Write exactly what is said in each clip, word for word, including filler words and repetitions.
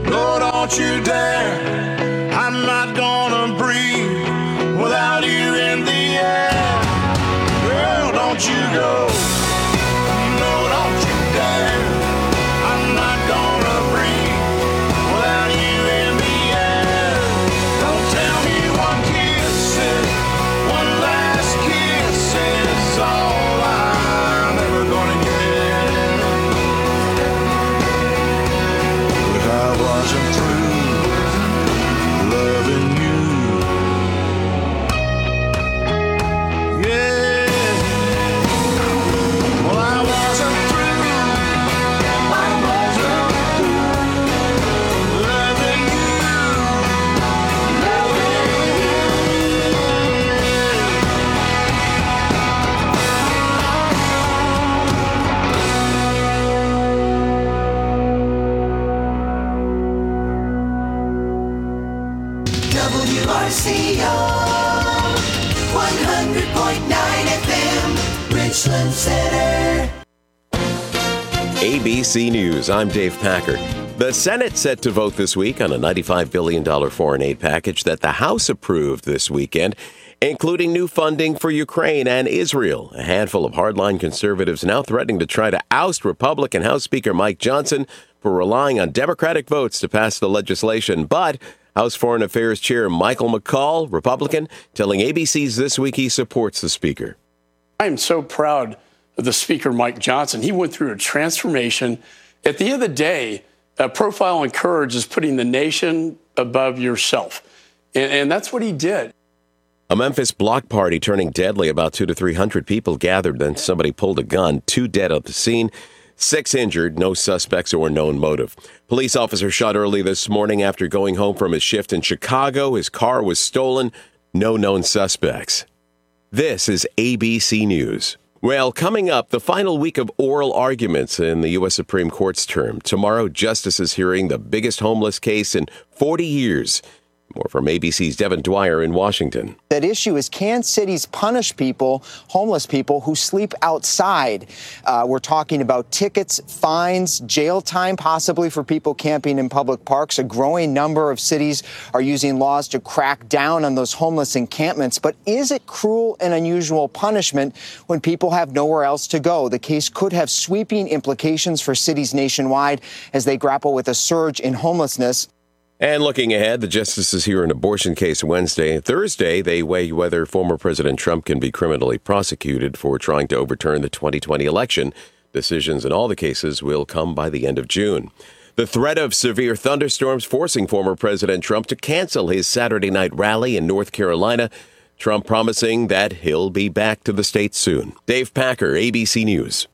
No, don't you dare. I'm not gonna breathe without you in the air. Girl, don't you go. No, don't you dare. I'm not gonna breathe without you in the air. Don't tell me one kiss is, one last kiss is all I'm ever gonna get. But I wasn't through loving you. Yeah. Well, I wasn't through. I wasn't through loving you. W R C O one hundred point nine F M, Richland Center. A B C News, I'm Dave Packard. The Senate set to vote this week on a ninety-five billion dollars foreign aid package that the House approved this weekend, including new funding for Ukraine and Israel. A handful of hardline conservatives now threatening to try to oust Republican House Speaker Mike Johnson for relying on Democratic votes to pass the legislation. But House Foreign Affairs Chair Michael McCaul, Republican, telling A B C's This Week he supports the Speaker. I am so proud of the Speaker, Mike Johnson. He went through a transformation. At the end of the day, uh, Profile and Courage is putting the nation above yourself. And, and that's what he did. A Memphis block party turning deadly. About two to three hundred people gathered. Then somebody pulled a gun. Two dead at the scene. Six injured. No suspects or known motive. Police officer shot early this morning after going home from his shift in Chicago. His car was stolen. No known suspects. This is A B C News. Well, coming up, the final week of oral arguments in the U S Supreme Court's term. Tomorrow, justices hearing the biggest homeless case in forty years. More from A B C's Devin Dwyer in Washington. That issue is, can cities punish people, homeless people, who sleep outside? Uh, we're talking about tickets, fines, jail time, possibly for people camping in public parks. A growing number of cities are using laws to crack down on those homeless encampments. But is it cruel and unusual punishment when people have nowhere else to go? The case could have sweeping implications for cities nationwide as they grapple with a surge in homelessness. And looking ahead, the justices hear an abortion case Wednesday. Thursday, they weigh whether former President Trump can be criminally prosecuted for trying to overturn the twenty twenty election. Decisions in all the cases will come by the end of June. The threat of severe thunderstorms forcing former President Trump to cancel his Saturday night rally in North Carolina. Trump promising that he'll be back to the state soon. Dave Packer, A B C News.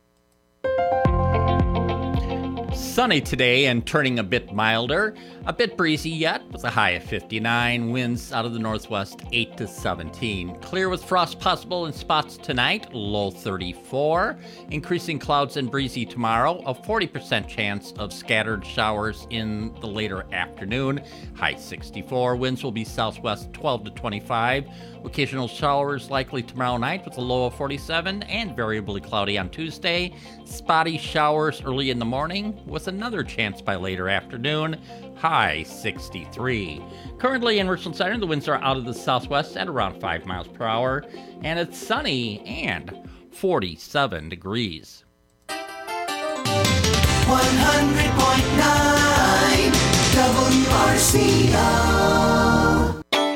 Sunny today and turning a bit milder. A bit breezy yet with a high of fifty-nine. Winds out of the northwest eight to seventeen. Clear with frost possible in spots tonight. Low thirty-four. Increasing clouds and breezy tomorrow. A forty percent chance of scattered showers in the later afternoon. High sixty-four. Winds will be southwest twelve to twenty-five. Occasional showers likely tomorrow night with a low of forty-seven. And variably cloudy on Tuesday. Spotty showers early in the morning with another chance by later afternoon. High sixty-three. Currently in Richland Center, the winds are out of the southwest at around five miles per hour, and it's sunny and forty-seven degrees. one hundred point nine W R C O.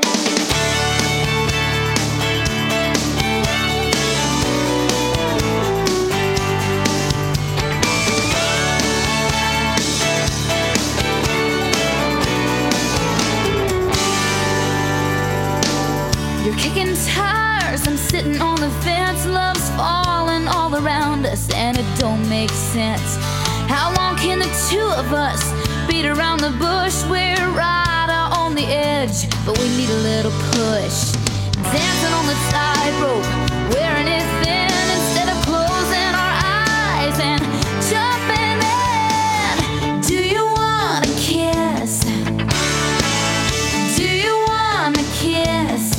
You're kicking tires, I'm sitting on the fence. Love's falling all around us, and it don't make sense. How long can the two of us beat around the bush? We're right out on the edge, but we need a little push. Dancing on the tightrope, wearing it thin instead of closing our eyes and jumping in. Do you want a kiss? Do you want a kiss?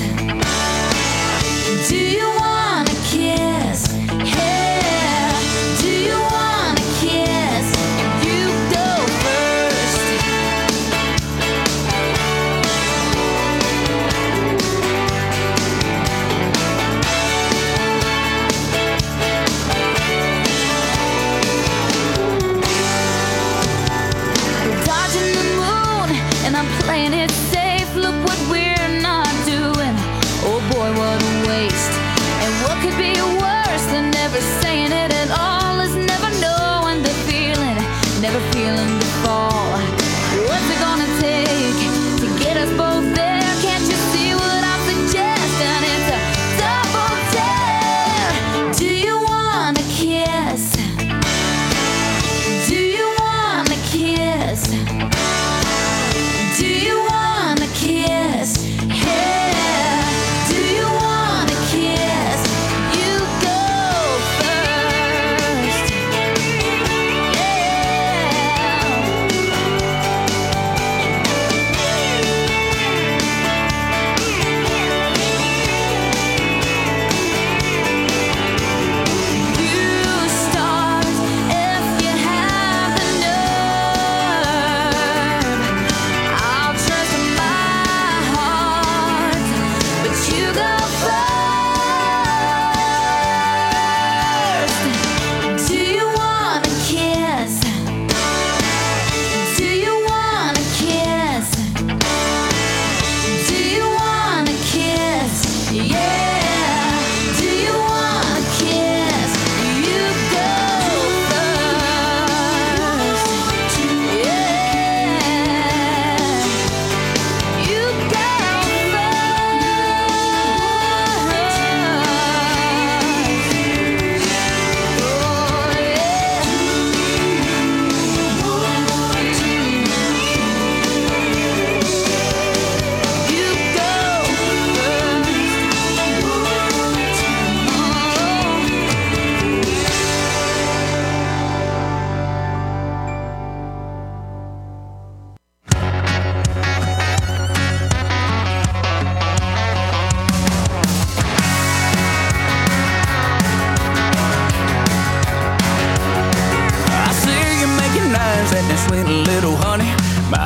Do you want a kiss? Yeah. Do you want a kiss? You go first.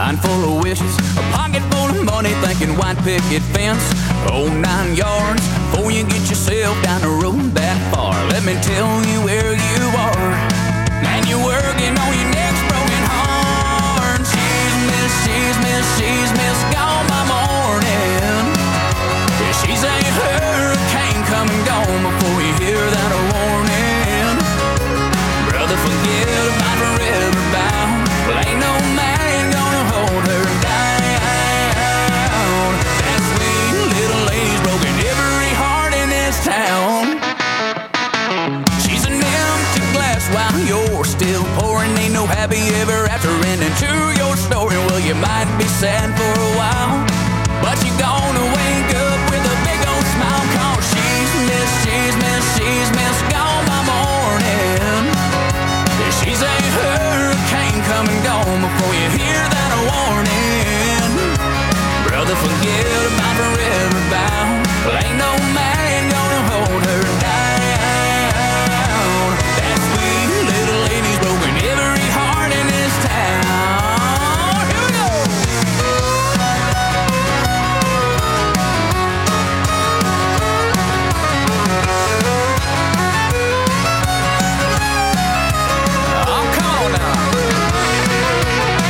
mind full of wishes, a pocket full of money, thinking white picket fence, oh nine yards, before you get yourself down the road that far. Let me tell you where you are, man, you're working on your next broken heart. She's miss, she's miss, she's miss, gone by morning. Yeah, she's a hurricane come and gone before you hear that warning. Brother, forget about forever bound, well, ain't no man gonna hold her down. That sweet little lady's broken every heart in this town. She's an empty glass while you're still pouring. Ain't no happy ever after ending to your story. Well, you might be sad for a while, but you're gonna wake up with a big old smile, cause she's miss, she's miss, she's miss, gone by morning. Yeah, she's a hurricane come and gone before you hear that warning. Brother, forget about forever bound, well, ain't no man gonna hold her down. That sweet little lady's broken every heart in this town. Here we go. Oh, come on now.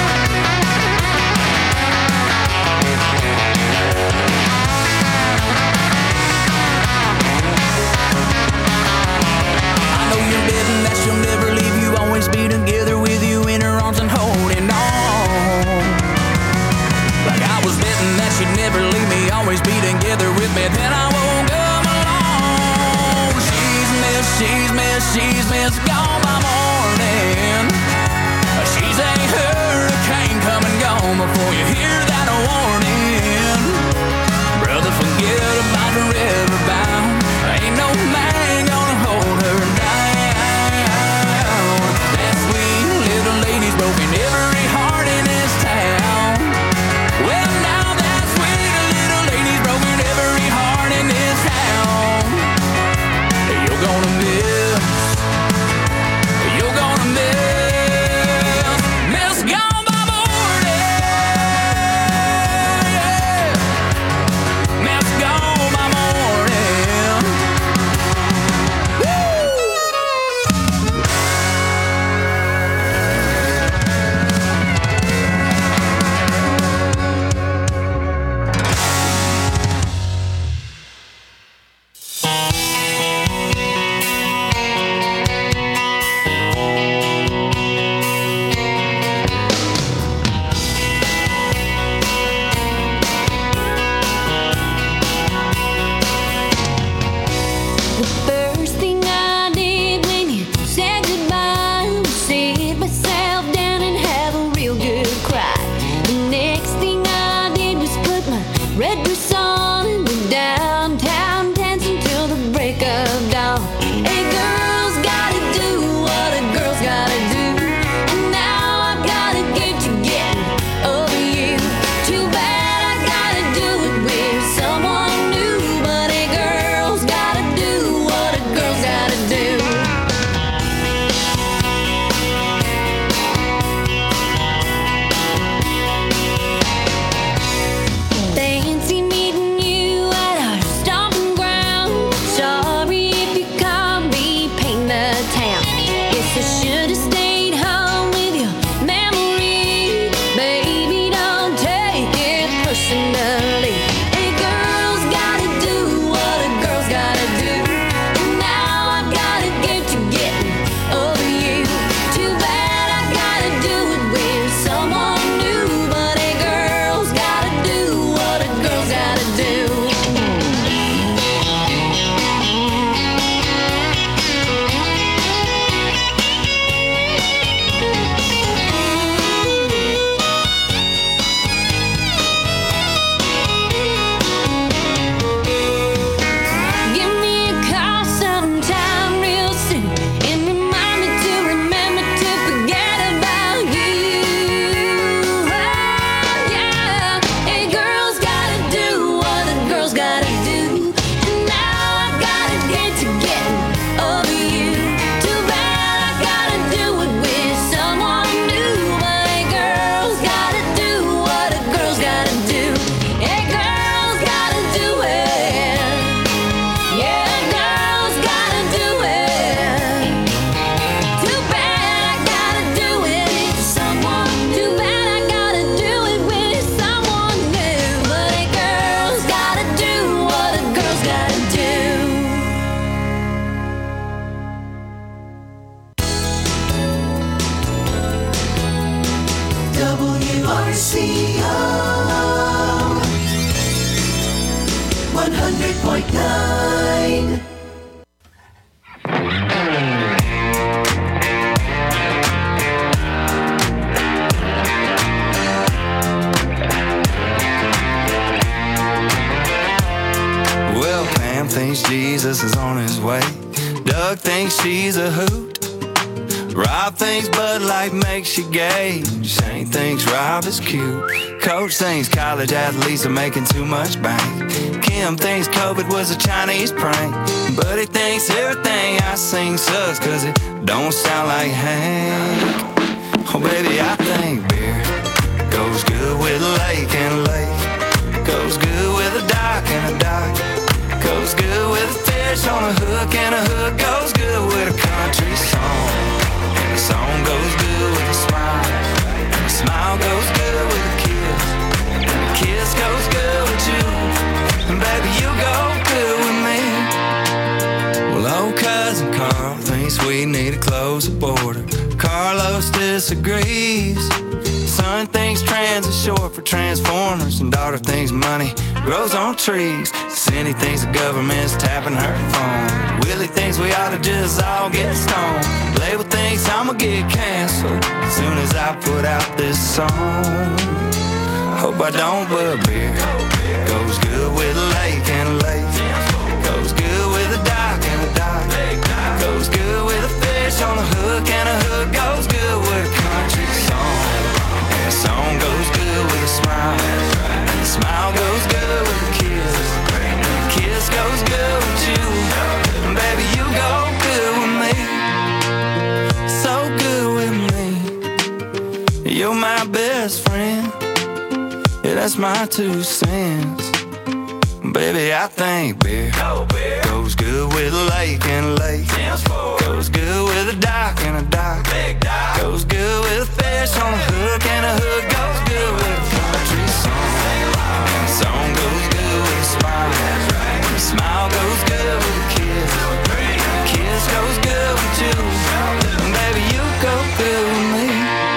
C O one hundred point nine. Well, Pam thinks Jesus is on his way. Doug thinks she's a hoot. Rob thinks Bud Light makes you gay. Shane thinks Rob is cute. Coach thinks college athletes are making too much bank. Kim thinks COVID was a Chinese prank. Buddy thinks everything I sing sucks, cause it don't sound like Hank. Oh baby, I think beer goes good with a lake and a lake. Goes good with a dock and a dock. Goes good with a fish on a hook, and a hook goes good with a country song. And a song goes good with a smile, and a smile goes good with a kiss, and a kiss goes good with you, and baby you go good with me. Well, old cousin Carl thinks we need to close the border. Carlos disagrees. Son thinks trans is short for transformers, and daughter thinks money grows on trees. Cindy thinks the government's tapping her phone. Willie thinks we ought to just all get stoned. Label thinks I'ma get canceled as soon as I put out this song. Hope I don't, but beer goes good with a lake and a lake. Goes good with a dock and a dock. Goes good with a fish on a hook, and a hook goes good with a country song. And a song goes good with a smile, and a smile goes good with a kiss, and a kiss goes good with you, and baby you go good with me, so good with me. You're my best friend, yeah, that's my two cents. Baby, I think beer goes good with a lake and a lake. Goes good with a dock and a dock. Goes good with a fish on a hook, and a hook goes good with a country song. And a song goes good with a smile, and a smile goes good with a kiss, and a kiss goes good with you, and baby you go good with me.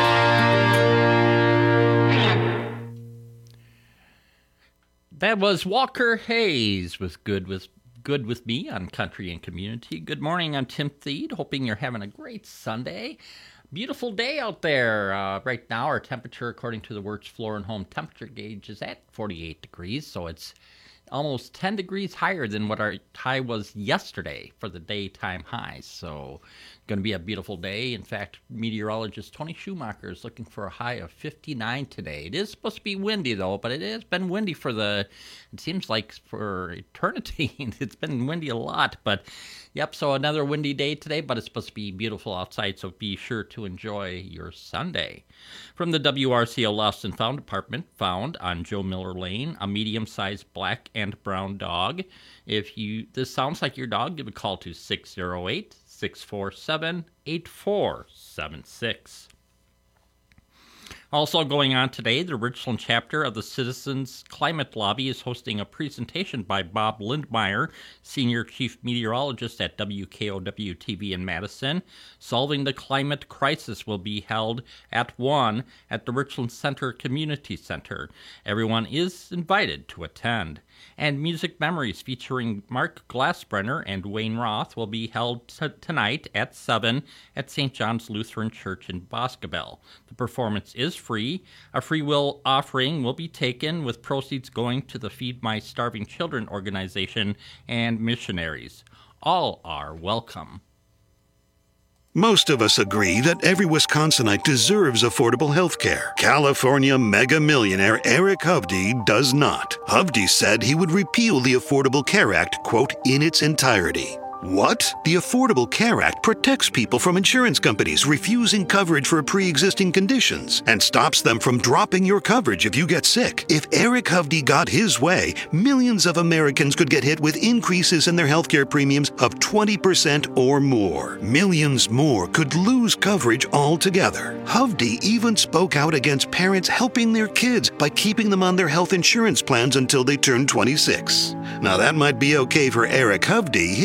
That was Walker Hayes with Good with Good with Me on Country and Community. Good morning, I'm Tim Thede, hoping you're having a great Sunday. Beautiful day out there. Uh, right now, our temperature, according to the Wertz Floor and Home temperature gauge, is at forty-eight degrees, so it's almost ten degrees higher than what our high was yesterday for the daytime high. So going to be a beautiful day. In fact, meteorologist Tony Schumacher is looking for a high of fifty-nine today. It is supposed to be windy, though, but it has been windy for the, it seems like for eternity. It's been windy a lot, but yep, so another windy day today, but it's supposed to be beautiful outside, so be sure to enjoy your Sunday. From the W R C O Lost and Found Department, found on Joe Miller Lane, a medium-sized black and brown dog. If you this sounds like your dog, give a call to six oh eight, six four seven, eight four seven six. Also going on today, the Richland chapter of the Citizens Climate Lobby is hosting a presentation by Bob Lindmeyer, Senior Chief Meteorologist at W K O W T V in Madison. Solving the Climate Crisis will be held at one at the Richland Center Community Center. Everyone is invited to attend. And Music Memories featuring Mark Glassbrenner and Wayne Roth will be held t- tonight at seven at Saint John's Lutheran Church in Boscobel. The performance is free. A free will offering will be taken, with proceeds going to the Feed My Starving Children organization and missionaries. All are welcome. Most of us agree that every Wisconsinite deserves affordable health care. California mega millionaire Eric Hovde does not. Hovde said he would repeal the Affordable Care Act, quote, in its entirety. What? The Affordable Care Act protects people from insurance companies refusing coverage for pre-existing conditions and stops them from dropping your coverage if you get sick. If Eric Hovde got his way, millions of Americans could get hit with increases in their healthcare premiums of twenty percent or more. Millions more could lose coverage altogether. Hovde even spoke out against parents helping their kids by keeping them on their health insurance plans until they turn twenty-six. Now that might be okay for Eric Hovde. His business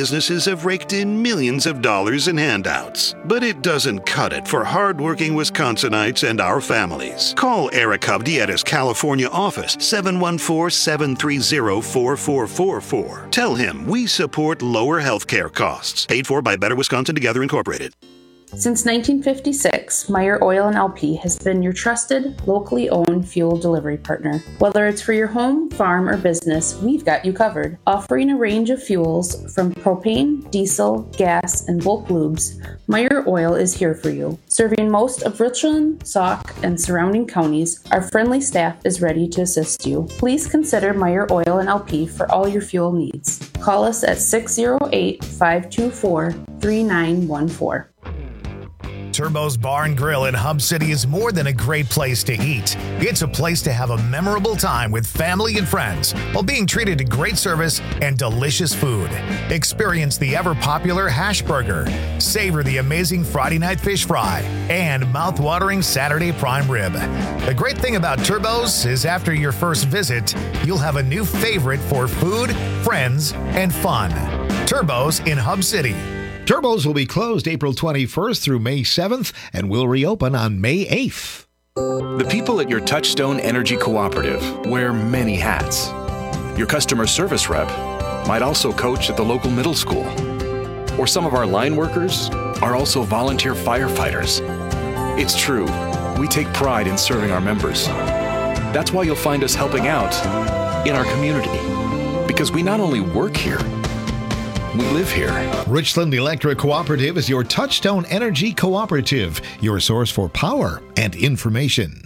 businesses have raked in millions of dollars in handouts. But it doesn't cut it for hardworking Wisconsinites and our families. Call Eric Hovde at his California office, seven one four, seven three zero, four four four four. Tell him we support lower health care costs. Paid for by Better Wisconsin Together Incorporated. Since nineteen fifty-six, Meyer Oil and L P has been your trusted, locally owned fuel delivery partner. Whether it's for your home, farm, or business, we've got you covered. Offering a range of fuels from propane, diesel, gas, and bulk lubes, Meyer Oil is here for you. Serving most of Richland, Sauk, and surrounding counties, our friendly staff is ready to assist you. Please consider Meyer Oil and L P for all your fuel needs. Call us at six oh eight, five two four, three nine one four. Turbo's Bar and Grill in Hub City is more than a great place to eat. It's a place to have a memorable time with family and friends while being treated to great service and delicious food. Experience the ever-popular hash burger, savor the amazing Friday night fish fry, and mouth-watering Saturday prime rib. The great thing about Turbo's is after your first visit, you'll have a new favorite for food, friends, and fun. Turbo's in Hub City. Turbo's will be closed April twenty-first through May seventh and will reopen on May eighth. The people at your Touchstone Energy Cooperative wear many hats. Your customer service rep might also coach at the local middle school. Or some of our line workers are also volunteer firefighters. It's true, we take pride in serving our members. That's why you'll find us helping out in our community. Because we not only work here, we live here. Richland Electric Cooperative is your Touchstone Energy Cooperative, your source for power and information.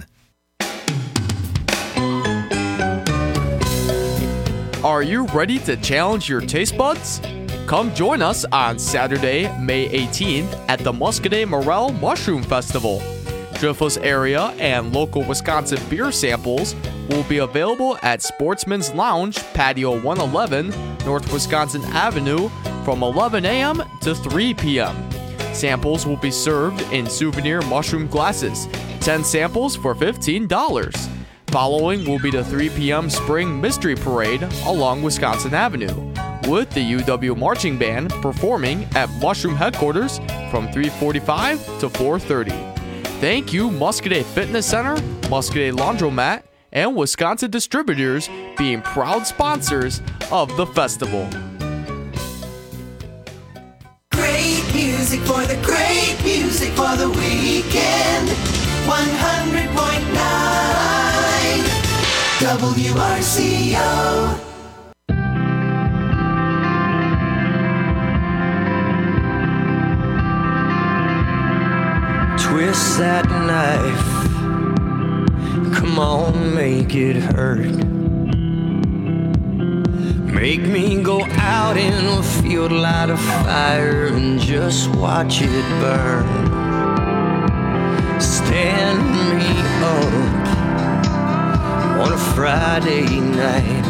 Are you ready to challenge your taste buds? Come join us on Saturday, May eighteenth at the Muscadet Morel Mushroom Festival. Driftless area and local Wisconsin beer samples will be available at Sportsman's Lounge, Patio one eleven, North Wisconsin Avenue from eleven a.m. to three p.m. Samples will be served in souvenir mushroom glasses, ten samples for fifteen dollars. Following will be the three p.m. Spring Mystery Parade along Wisconsin Avenue, with the U W Marching Band performing at Mushroom Headquarters from three forty-five to four thirty. Thank you, Muscadet Fitness Center, Muscadet Laundromat, and Wisconsin Distributors being proud sponsors of the festival. Great music for the great music for the weekend. one hundred point nine W R C O. Twist that knife, come on, make it hurt. Make me go out in a field, light a fire and just watch it burn. Stand me up on a Friday night.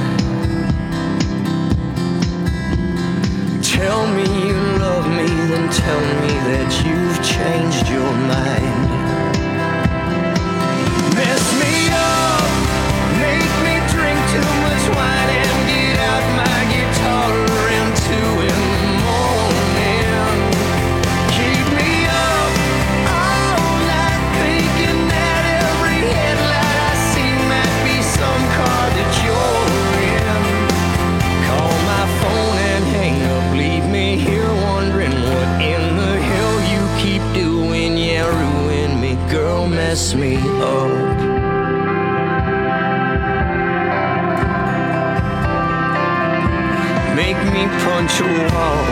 Tell me you love me, then tell me that you've changed your mind. Mess me up, make me drink too much wine and get out my guitar around two in the morning. Keep me up all night thinking that every headlight I see might be some car that you're in. Call my phone and hang up, leave me here wondering what in the hell you keep doing. Yeah, ruin me, girl, mess me up. Make me punch a wall,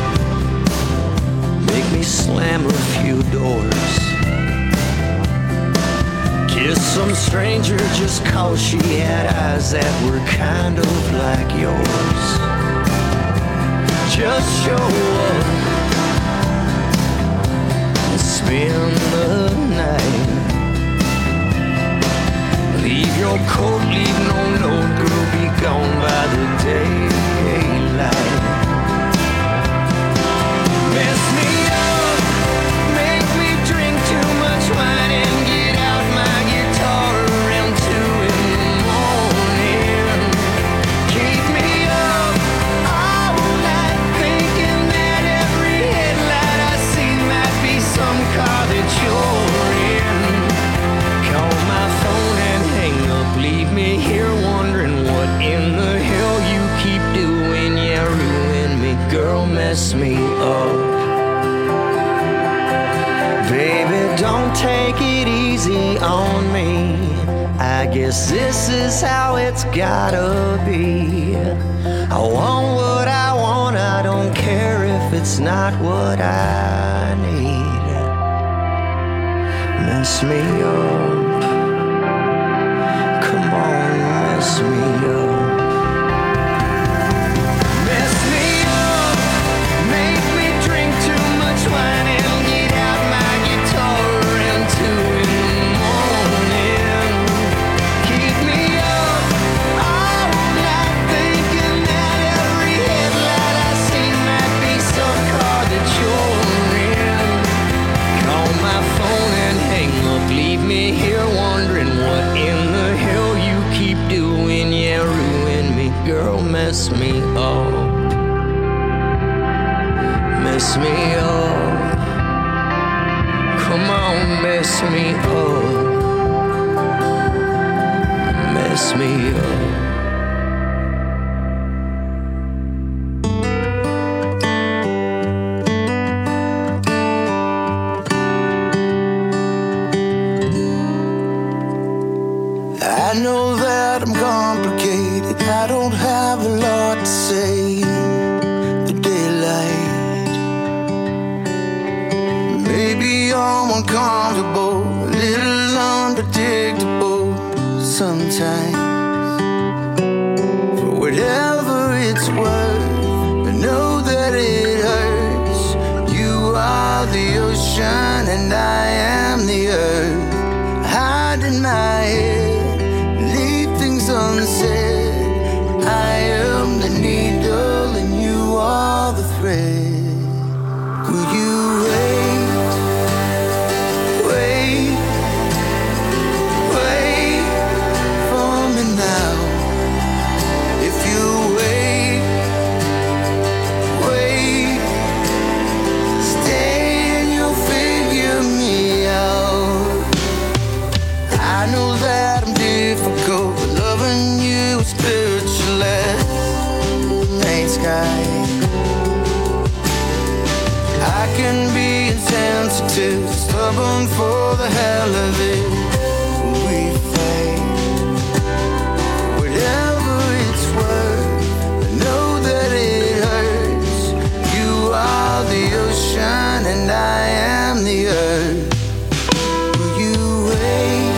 make me slam a few doors, kiss some stranger just cause she had eyes that were kind of like yours. Just show up and spend the night. Leave your coat, leave no note, girl, be gone by the daylight. Mess me up, make me drink too much wine and get out my guitar around two in the morning. Keep me up all night thinking I guess this is how it's gotta be. I want what I want, I don't care if it's not what I need. Mess me up, come on, mess me up. Mess me up, make me drink too much wine and get out my guitar into it. Leave me here wondering what in the hell you keep doing. Yeah, ruin me, girl, mess me up. Mess me up. Come on, mess me up. Mess me up. I know that I'm complicated, I don't have a lot to say. The daylight, maybe I'm uncomfortable, a little unpredictable sometimes. For whatever it's worth, I know that it hurts. You are the ocean and I am the earth. Hide in my head, unsaid. I am the needle and you are the thread. Will you wait, wait, wait for me now? If you wait, wait, stay and you'll figure me out. I know that I'm difficult, loving you spiritual as night sky. I can be insensitive, stubborn for the hell of it. We fight, whatever it's worth. I know that it hurts. You are the ocean and I am the earth. Will you wait?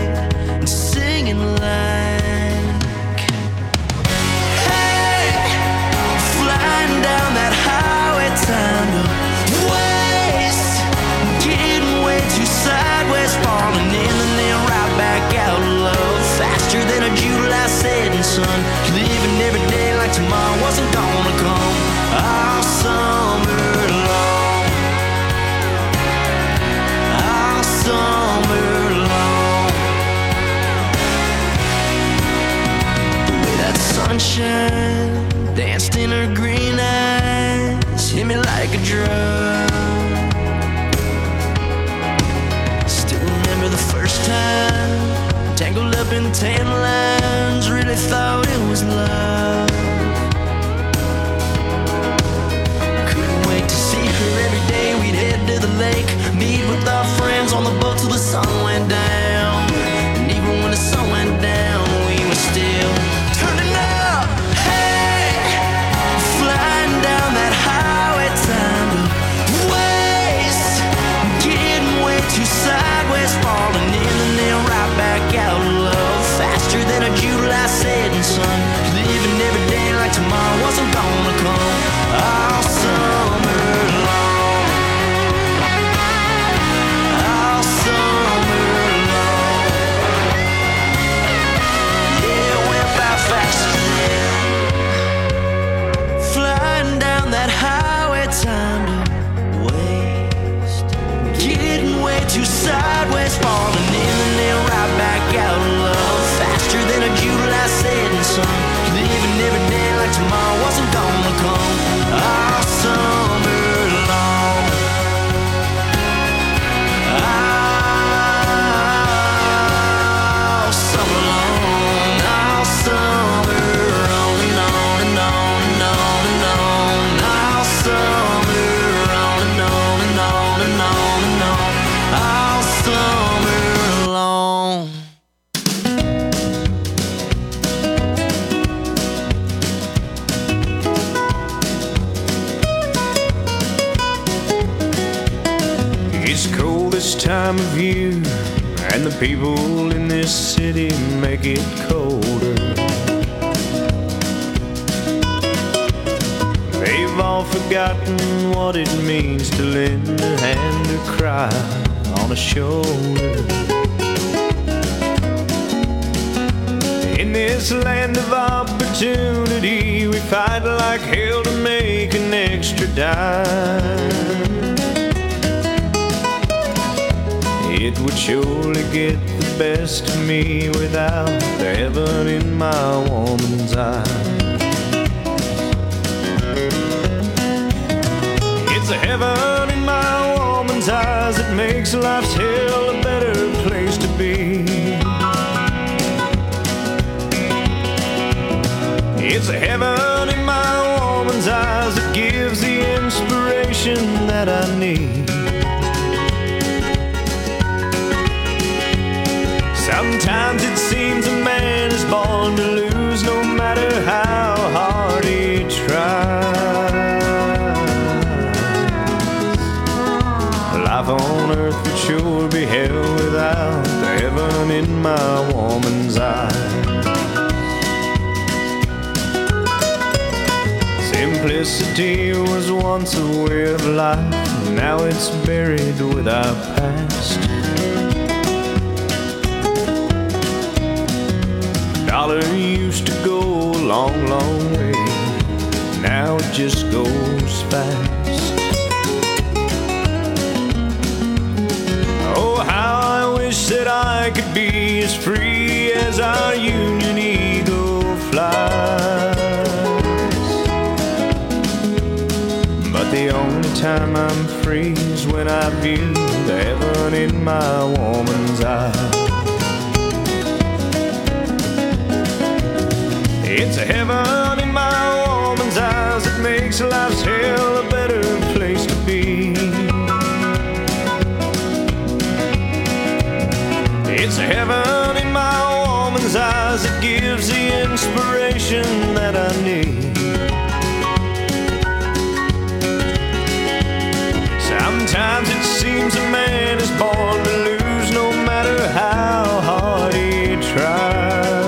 Inside and singing like, hey, tomorrow wasn't gonna come all summer long, all summer long. The way that sunshine danced in her green eyes hit me like a drug. Still remember the first time, tangled up in tan lines, really thought it was love. Couldn't wait to see her every day. We'd head to the lake, meet with our friends on the boat till the sun went down. And even when the sun went down, we were still turning up. Hey, flying down that highway, time to waste, getting way too sideways, falling in and then right back out of love, faster than a July setting sun, living every day like tomorrow wasn't gonna come all summer long, all summer long. Yeah, it went by fast then, flying down that highway, time to waste, getting way too sideways, falling in and then right back out of love, faster than a July setting sun, living every day like tomorrow wasn't gonna come all summer long, all summer long, all summer on and on and on and on and on, all summer on and on and on and on and on, all summer long. It's cold this time of year, and the people in this city make it colder. They've all forgotten what it means to lend a hand or cry on a shoulder. In this land of opportunity, we fight like hell to make an extra dime. It would surely get the best of me without the heaven in my woman's eyes. It's a heaven in my woman's eyes that makes life's hell a better place to be. It's a heaven in my woman's eyes that gives the inspiration that I need. Sometimes it seems a man is born to lose, no matter how hard he tries. Life on earth would sure be hell without the heaven in my woman's eyes. Simplicity was once a way of life, now it's buried with our past. Dollar used to go a long, long way, now it just goes fast. Oh, how I wish that I could be as free as our Union Eagle flies. But the only time I'm free is when I view the heaven in my woman's eyes. It's a heaven in my woman's eyes that makes life's hell a better place to be. It's a heaven in my woman's eyes that gives the inspiration that I need. Sometimes it seems a man is born to lose, no matter how hard he tries.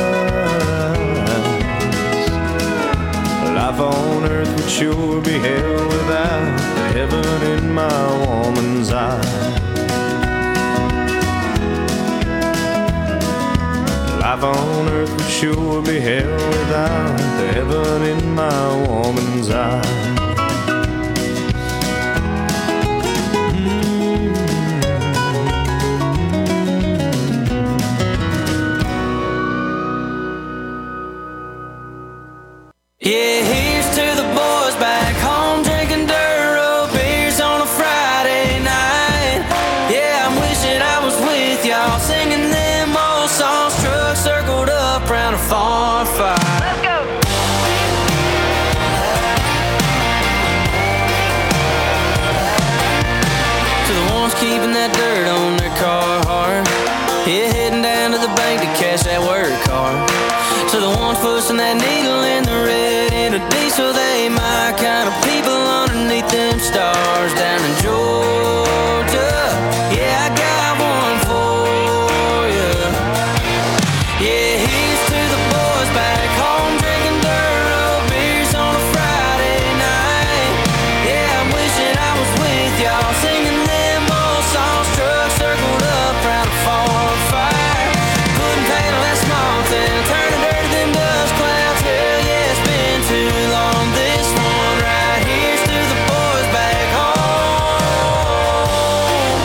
Life on earth would sure be hell without the heaven in my woman's eyes. Life on earth would sure be hell without the heaven in my woman's eye. Yeah, here's to the boys back home drinking dirt road beers on a Friday night. Yeah, I'm wishing I was with y'all singing them old songs, trucks circled up round a farm fire. Let's go! To the ones keeping that dirt on their car hard. Yeah, heading down to the bank to cash that work card. To the ones pushing that needle in the red in a diesel, they my kind of people underneath them stars down in Georgia. Yeah, I got one for you. Yeah, here's to the boys back home drinking dirt road beers on a Friday night. Yeah, I'm wishing I was with y'all singing them old songs, trucks circled up round a farm fire. Putting paint on that small town, turning dirt to them dust clouds. Hell yeah, it's been too long. This one right here's to the boys back home.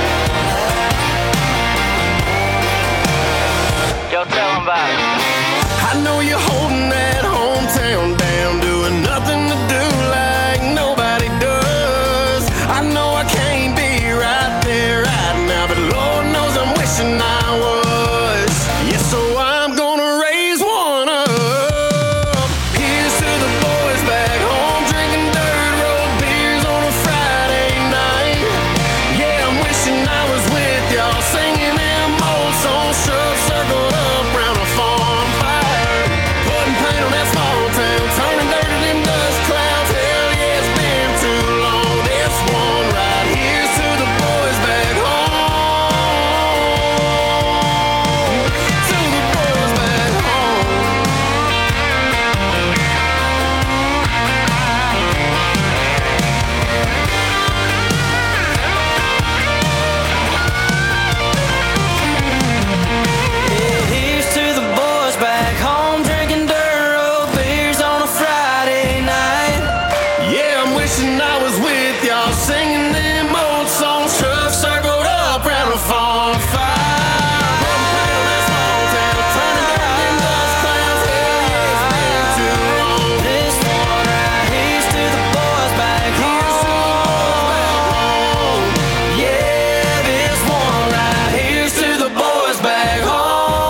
Yo, tell them about it. I know you're holding that hometown down, doing nothing to do like nobody does. I know I can't be right there right now, but Lord knows I'm wishing I was. Yeah, so I'm gonna raise one up. Here's to the boys back home drinking dirt road beers on a Friday night. Yeah, I'm wishing I was with y'all singing them old songs, trucks circled up round a farm fire. Putting paint on that small town, turning dirt to them dust clouds. Hell yeah, it's been too long. This one right here's to the boys back home. To the boys back home. Yeah, here's to the boys back home drinking dirt road beers on a Friday night. Yeah, I'm wishing I was with y'all singing them old songs, trucks circled up round a farm fire. Putting paint on that small town, turning dirt to them dust clouds. Hell yeah, it's been too long. This one right here's to the boys back home. Yeah, this one right here's to the boys back home.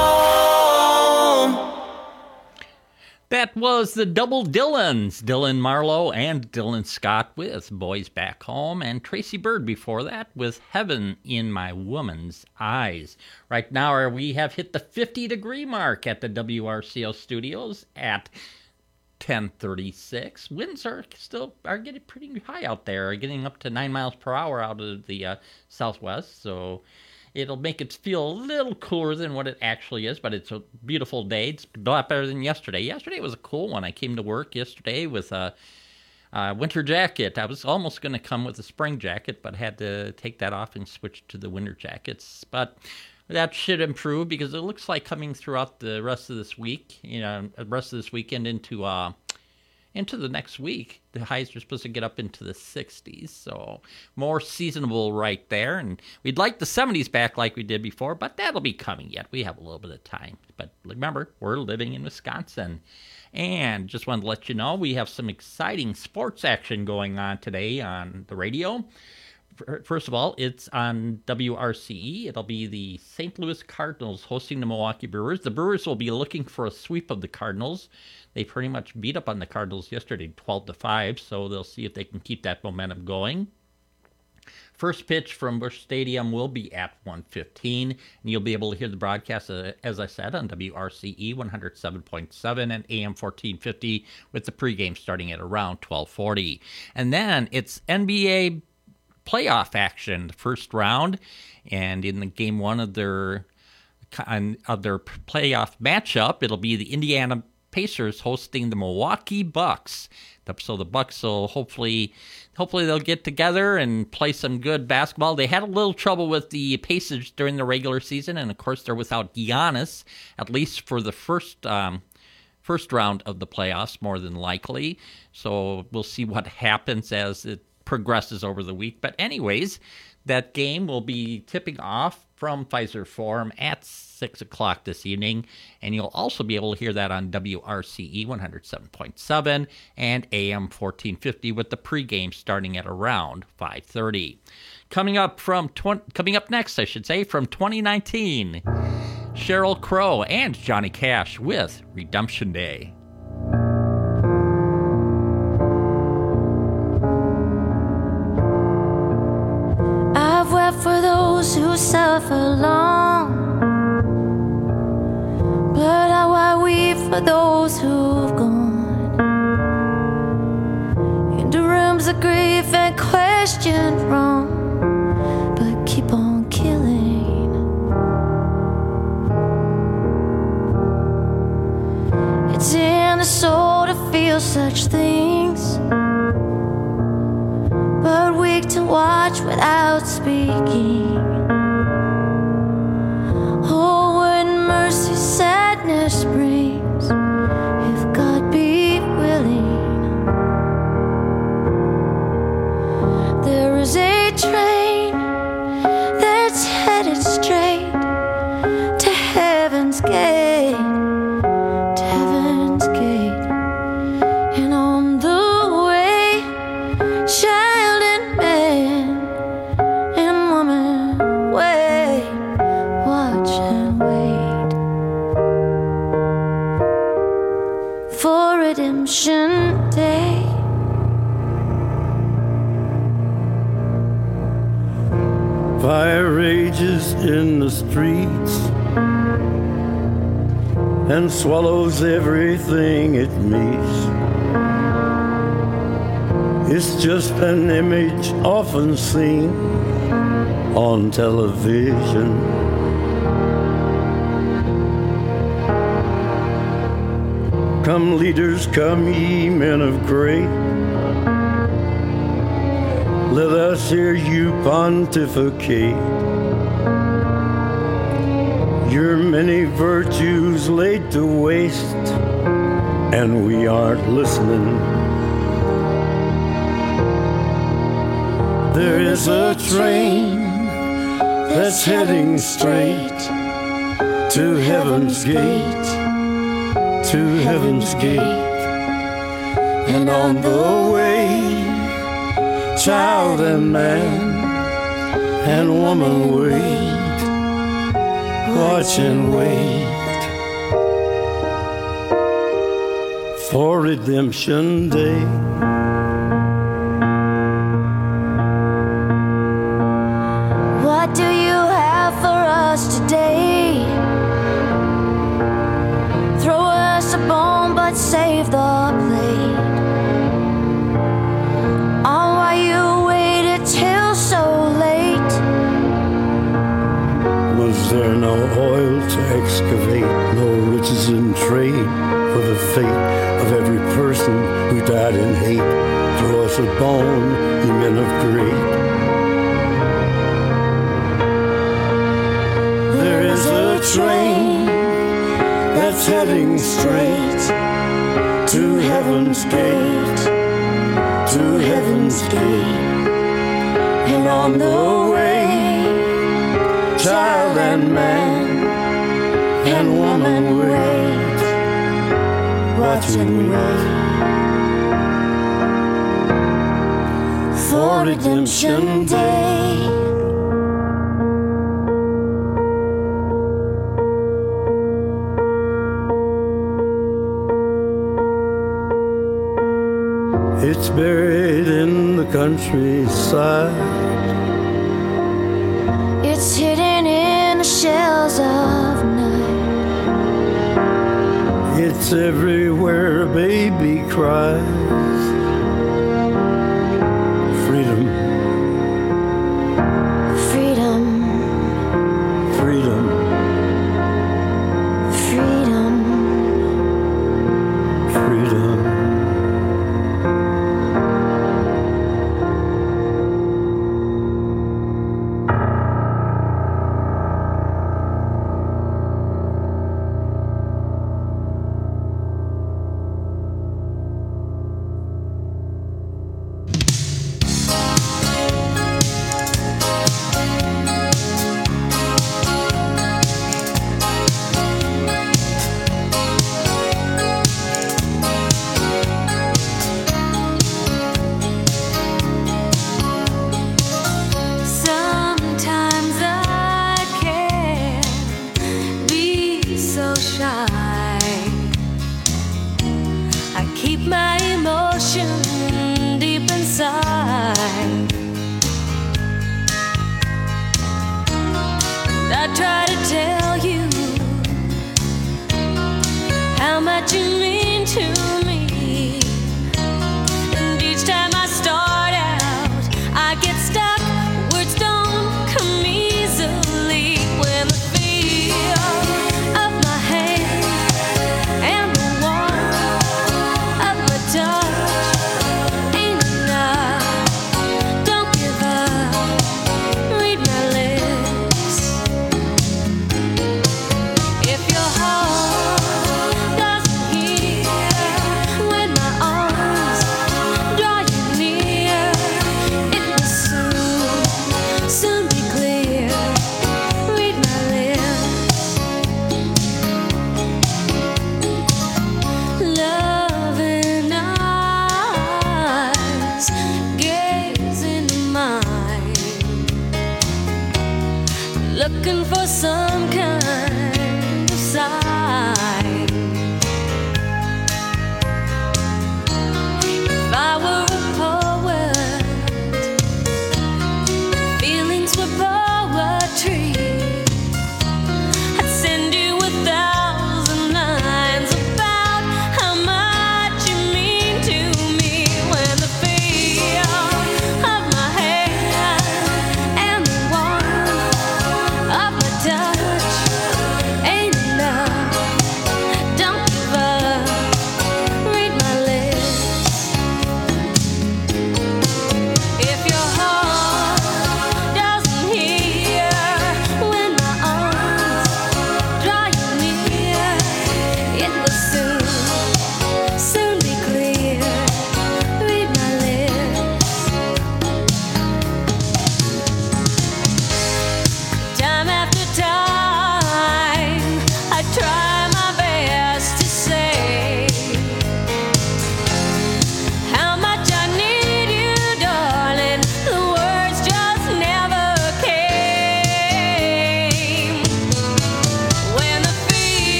That was the Double Dylans, Dylan Marlowe and Dylan Scott with Boys Back Home, and Tracy Bird before that with Heaven in My Woman's Eyes. Right now we have hit the fifty degree mark at the W R C O studios at ten thirty-six. Winds are still are getting pretty high out there, getting up to nine miles per hour out of the uh, southwest, so it'll make it feel a little cooler than what it actually is, but it's a beautiful day. It's a lot better than yesterday. Yesterday was a cool one. I came to work yesterday with a, a winter jacket. I was almost going to come with a spring jacket, but had to take that off and switch to the winter jackets. But that should improve because it looks like coming throughout the rest of this week, you know, the rest of this weekend into uh, into the next week, the highs are supposed to get up into the sixties, so more seasonable right there. And we'd like the seventies back like we did before, but that'll be coming yet. We have a little bit of time. But remember, we're living in Wisconsin. And just wanted to let you know, we have some exciting sports action going on today on the radio. First of all, it's on W R C E. It'll be the Saint Louis Cardinals hosting the Milwaukee Brewers. The Brewers will be looking for a sweep of the Cardinals. They pretty much beat up on the Cardinals yesterday, twelve to five, so they'll see if they can keep that momentum going. First pitch from Busch Stadium will be at one fifteen, and you'll be able to hear the broadcast, uh, as I said, on W R C E one oh seven point seven and A M fourteen fifty, with the pregame starting at around twelve forty. And then it's N B A playoff action, the first round, and in the game one of their of their playoff matchup, it'll be the Indiana Pacers hosting the Milwaukee Bucks. So the Bucks will hopefully, hopefully they'll get together and play some good basketball. They had a little trouble with the Pacers during the regular season, and of course they're without Giannis, at least for the first um, first round of the playoffs, more than likely. So we'll see what happens as it progresses over the week. But anyways, that game will be tipping off from Pfizer Forum at six o'clock this evening, and you'll also be able to hear that on W R C E one oh seven point seven and A M fourteen fifty with the pregame starting at around five thirty. Coming up from tw- coming up next, I should say, from twenty nineteen, Sheryl Crow and Johnny Cash with Redemption Day. I've wept for those who suffer long, but how I weep for those who've gone into rooms of grief and questioned wrong, but keep on killing. It's in the soul to feel such things, but weak to watch without speaking. Oh, what mercy sadness brings, if God be willing. There is a train that's headed straight to heaven's gate, to heaven's gate, and on the way, child and man and woman wait, watch and wait for redemption day. Fire rages in the streets and swallows everything it meets. It's just an image often seen on television. Come leaders, come ye men of great, let us hear you pontificate. Your many virtues laid to waste, and we aren't listening. There is a train that's heading straight to heaven's gate, to heaven's gate, and on the way, child and man and woman wait, watch and wait for redemption day. What do you have for us today? Throw us a bone but save the plate. Oh, why you waited till so late? Was there no oil to excavate, no riches in trade for the fate of every person who died in hate? Throw us a bone, ye men of great. There is a train that's heading straight to heaven's gate, to heaven's gate, and on the way, child and man and woman wait, watch and wait for redemption day. It's buried in the countryside. It's hidden in the shells of night. It's everywhere a baby cries. Freedom, Freedom, freedom, freedom.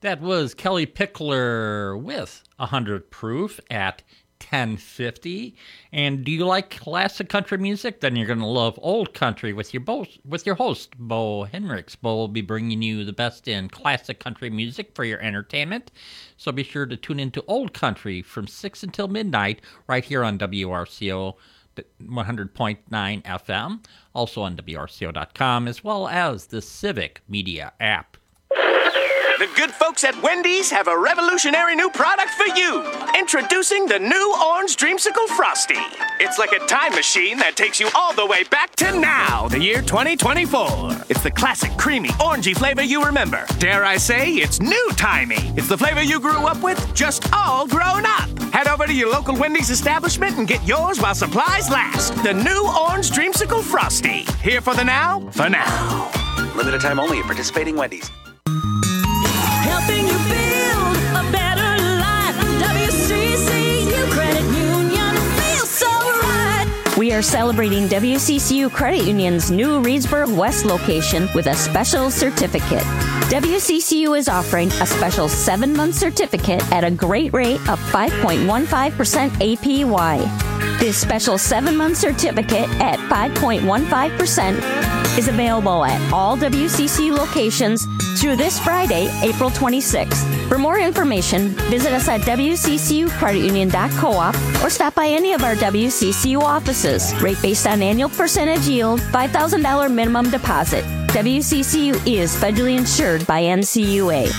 That was Kelly Pickler with one hundred Proof at ten fifty. And do you like classic country music? Then you're going to love old country with your bo- with your host, Bo Henricks. Bo will be bringing you the best in classic country music for your entertainment. So be sure to tune into Old Country from six until midnight right here on W R C O one hundred point nine F M, also on W R C O dot com, as well as the Civic Media app. The good folks at Wendy's have a revolutionary new product for you. Introducing the new Orange Dreamsicle Frosty. It's like a time machine that takes you all the way back to now, the year twenty twenty-four. It's the classic creamy, orangey flavor you remember. Dare I say, it's new-timey. It's the flavor you grew up with, just all grown up. Head over to your local Wendy's establishment and get yours while supplies last. The new Orange Dreamsicle Frosty. Here for the now, for now. Limited time only at participating Wendy's. Helping you build a better life. W C C U Credit Union feels so right. We are celebrating W C C U Credit Union's new Reedsburg West location with a special certificate. W C C U is offering a special seven-month certificate at a great rate of five point one five percent A P Y. This special seven-month certificate at five point one five percent is available at all W C C U locations through this Friday, April twenty-sixth. For more information, visit us at W C C U credit union dot coop or stop by any of our W C C U offices. Rate based on annual percentage yield, five thousand dollars minimum deposit. W C C U is federally insured by N C U A.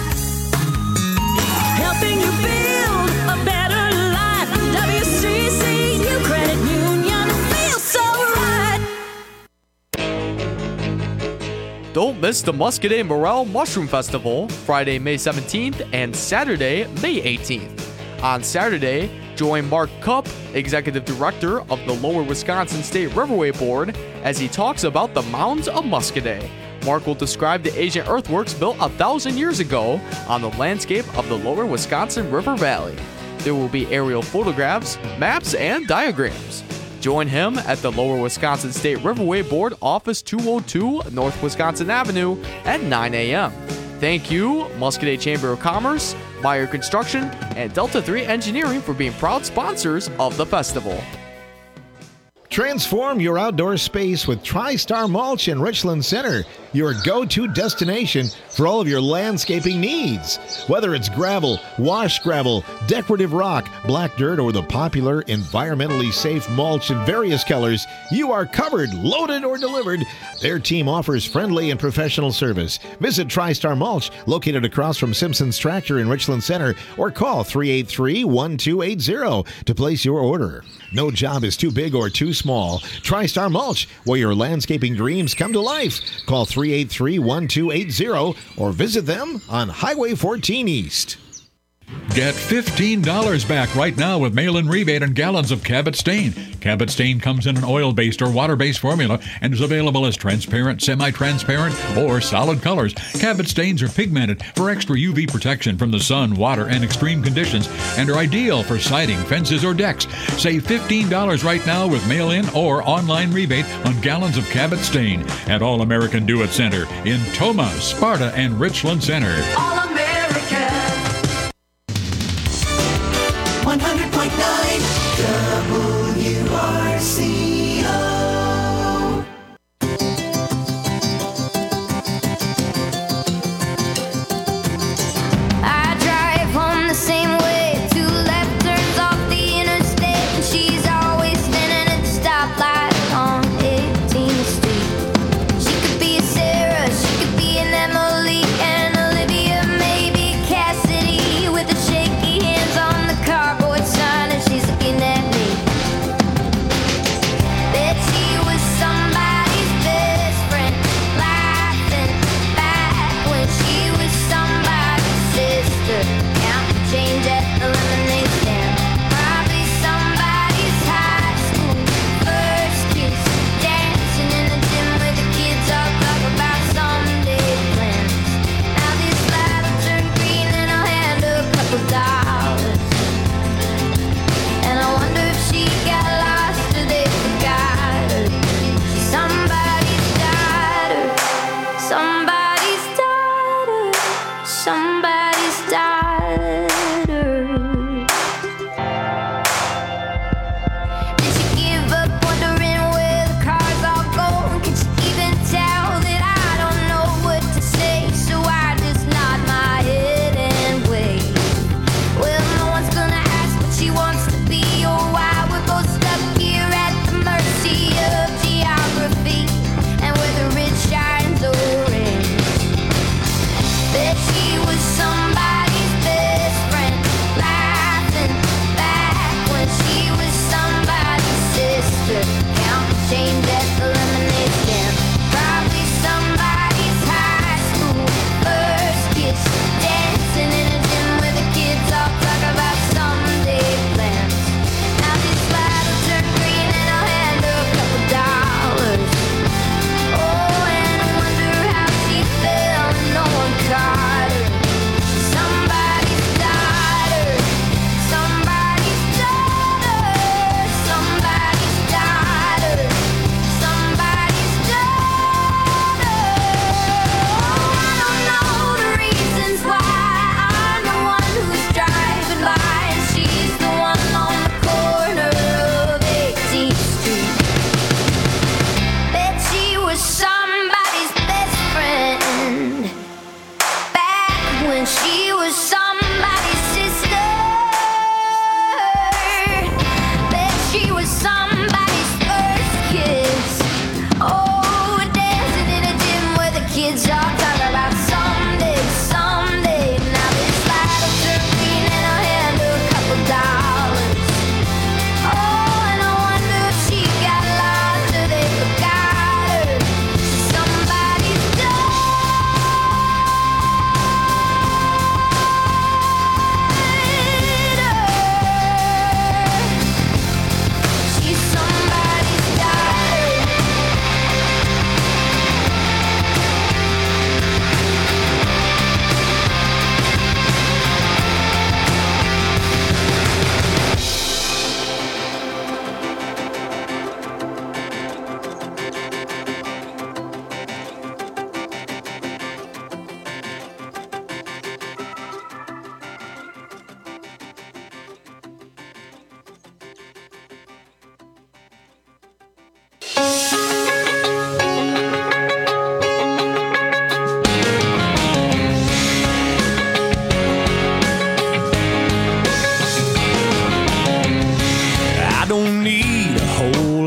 Helping you build a better life. W C C U Credit Union feels so right. Don't miss the Muscadet Morel Mushroom Festival, Friday, May seventeenth and Saturday, May eighteenth. On Saturday, join Mark Cupp, Executive Director of the Lower Wisconsin State Riverway Board, as he talks about the mounds of Muscadet. Mark will describe the ancient earthworks built a thousand years ago on the landscape of the Lower Wisconsin River Valley. There will be aerial photographs, maps, and diagrams. Join him at the Lower Wisconsin State Riverway Board, Office two oh two North Wisconsin Avenue at nine a.m. Thank you, Muscadet Chamber of Commerce, Meyer Construction, and Delta three Engineering for being proud sponsors of the festival. Transform your outdoor space with TriStar Mulch in Richland Center, your go-to destination for all of your landscaping needs. Whether it's gravel, wash gravel, decorative rock, black dirt, or the popular environmentally safe mulch in various colors, you are covered, loaded, or delivered. Their team offers friendly and professional service. Visit TriStar Mulch, located across from Simpson's Tractor in Richland Center, or call three eight three, one two eight zero to place your order. No job is too big or too small. TriStar Mulch, where your landscaping dreams come to life. Call three eight three, one two eight zero or visit them on Highway fourteen East. Get fifteen dollars back right now with mail-in rebate on gallons of Cabot Stain. Cabot Stain comes in an oil-based or water-based formula and is available as transparent, semi-transparent, or solid colors. Cabot Stains are pigmented for extra U V protection from the sun, water, and extreme conditions and are ideal for siding, fences, or decks. Save fifteen dollars right now with mail-in or online rebate on gallons of Cabot Stain at All American Do It Center in Toma, Sparta, and Richland Center. All American. one hundred point nine W R C O. I drive home the same way, two left turns off the interstate, and she's always standing at the stoplight on eighteenth Street. She could be a Sarah, she could be an Emily, and Olivia, maybe Cassidy, with the shaky hands on the cardboard sign, and she's looking at me.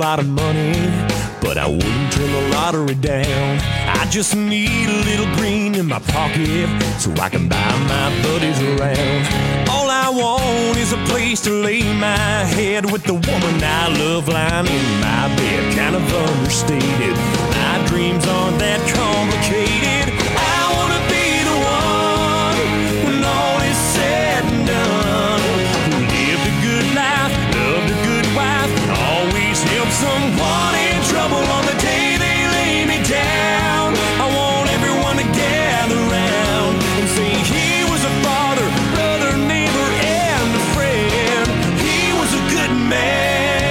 lot of money, but I wouldn't turn the lottery down. I just need a little green in my pocket so I can buy my buddies around. All I want is a place to lay my head with the woman I love lying in my bed. Kind of understated, my dreams aren't that complicated. I want to be the one when all is said and done, who lived a good life, loved a good wife, always helped someone in trouble on the day they lay me down. I want everyone to gather round and say he was a father, brother, neighbor, and a friend. He was a good man.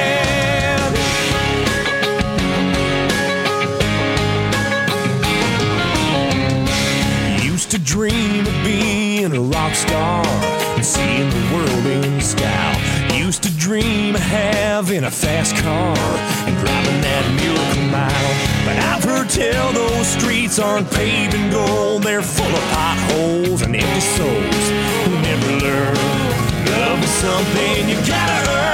Used to dream of being a rock star and seeing the world in style. Used to dream of having a fast car and driving that miracle mile. But I've heard tell those streets aren't paved in gold. They're full of potholes and empty souls who never learn. Love is something you gotta earn.